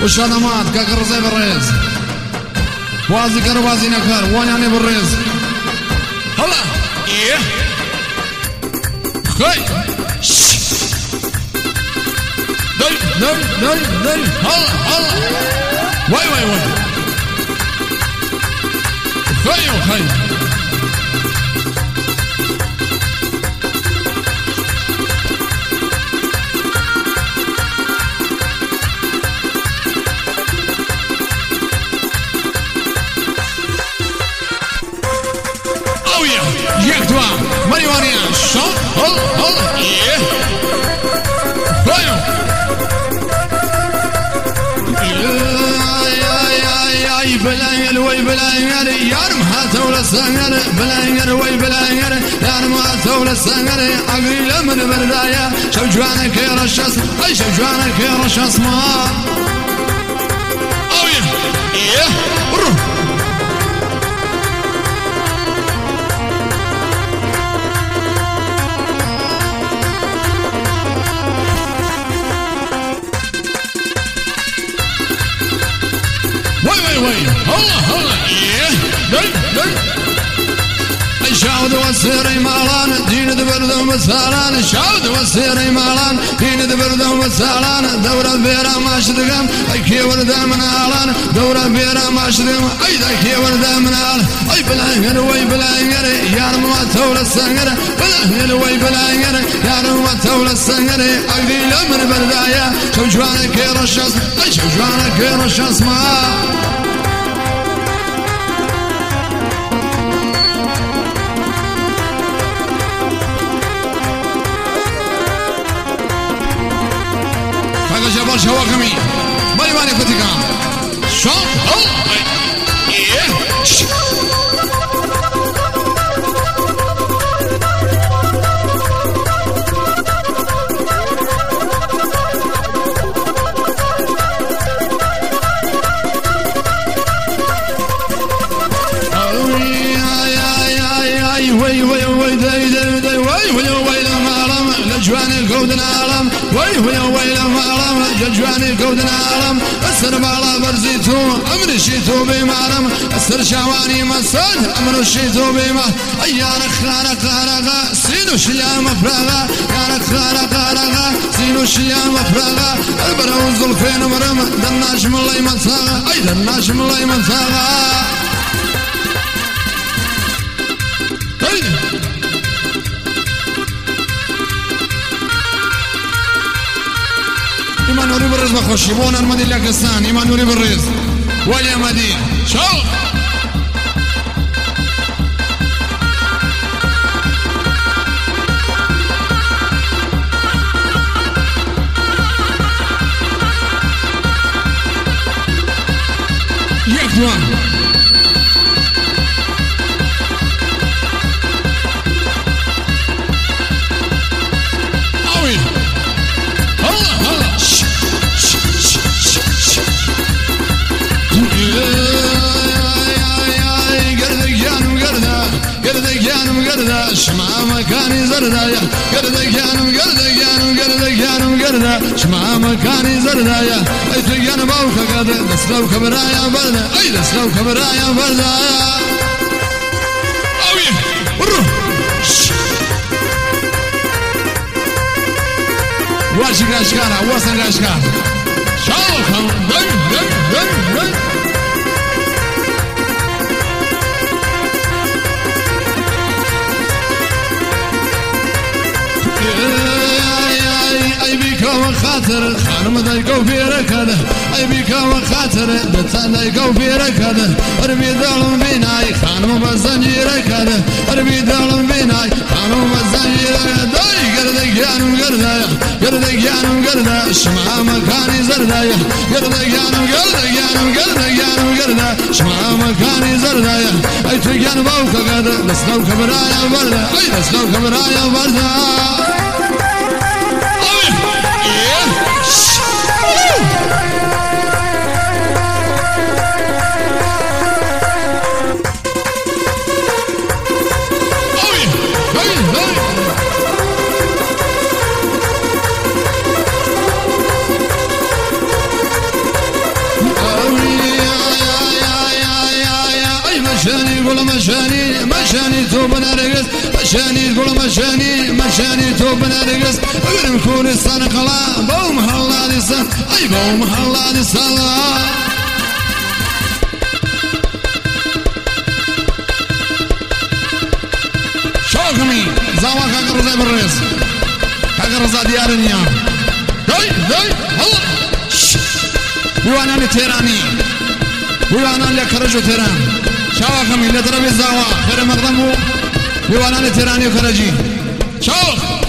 والشنمات كقرزي بالريز وازي كربازي نكر وانياني بالريز هلا ايه خي داي داي داي داي هلا هلا واي واي واي خي وخي یک دو مریوانی شان هل هل یه بایم ای بلنگر وی بلنگر یارم هاتو لسنگر بلنگر وی بلنگر یارم هاتو لسنگر اگری لمن بردایا شو جوانه که رشاس ای شو جوانه که رشاس ما اوه یه برو وي هلا هلا ايه داي داي شاود وسيري مالان دين دبرد ومسالان شاود وسيري مالان دين دبرد ومسالان دورة بيرا ماشدقم اي كي ورده من آلان دورة بيرا ماشدقم اي دا كي ورده من آلان اي بلانجر وي بلانجر يارم واتول السنجر بلانجر وي بلانجر يارم واتول السنجر اقدي لمن بردايا شو جوانا كي رشاس اي شو جوانا كي رشاس ما جبل شواكمي مالي مالي كتكا شان ايه وي وي وي داي داي داي وي وي وي لمعلم لجواني الكود العالم وي وي وي لمعلم لجواني الكود العالم السر بالا برزيتو امر الشيتو بمعلم السر شواني مساد امر الشيتو بمعلم ايانا خارق خارقا سينو شيا مفرغا يانا خارق خارقا سينو شيا مفرغا البروز الفين مرم دناش من الله يمساغا اي دناش من الله يمساغا إيمان نوري بالرز بخشي بون المدي لاكستان إيمان نوري بالرز ويا مدي شو يكوان شمع مكاني زردايا قردك يانم قردك يانم قردك يانم قردا شمع مكاني زردايا اي تلقان باوكا قد دسلو كبرايا بردا اي دسلو كبرايا بردا اوي برو واجي قاشكارا واسن قاشكارا شاوكم دن دن دن دن اي بيك وخاطر خانم دايكو فيرك هذا اي بيك وخاطر بتان دايكو فيرك هذا اربي دولم بيناي خانم بزنجيرك هذا اربي دولم بيناي خانم بزنجيرك داي قردك يانم قردا قردك يانم قردا شمع مكاني زردايا قردك يانم قردك يانم قردك يانم قردا شمع مكاني زردايا اي تلقان باوكا قد دسلو كبرايا بردا اي دسلو كبرايا بردا مشاني تو بنرقص مشاني تقول مشاني تو بنرقص أقول كردستان قلا بو محلا دي سن أي بو محلا دي صلاة شوقمي زاوا كاكرزا برز كاكرزا ديارنيا داي الله بيوانا تيراني بيوانا لكرجو تيران شوقمي لضرب الزاوا خير مقدمو بيوانا تيراني خرجي شوق